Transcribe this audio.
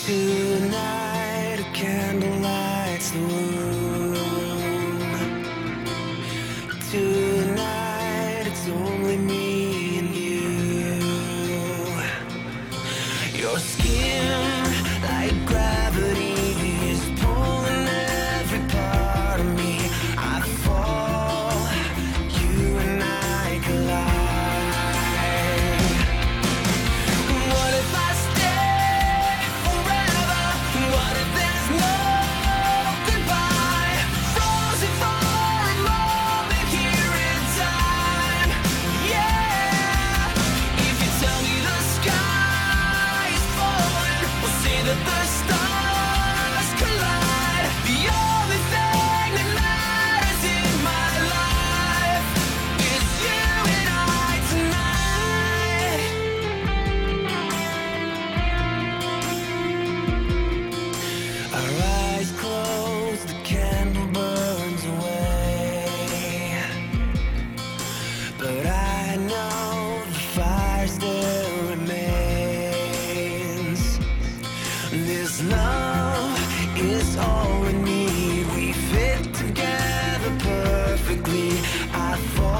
Tonight a candle lights the room. Tonight it's only me and you. Your skin like gravity is pulling every part of me. I fall, you and I collide. What if I stay forever? What if there's no goodbye? Frozen for a moment here in time. Yeah. If you tell me the sky is falling, we'll see that the stars collide. The only thing that matters in my life is you and I tonight. Our eyes close, the candle burns away. But I know the fire still remains. This love is all we need. We fit together perfectly. I fall.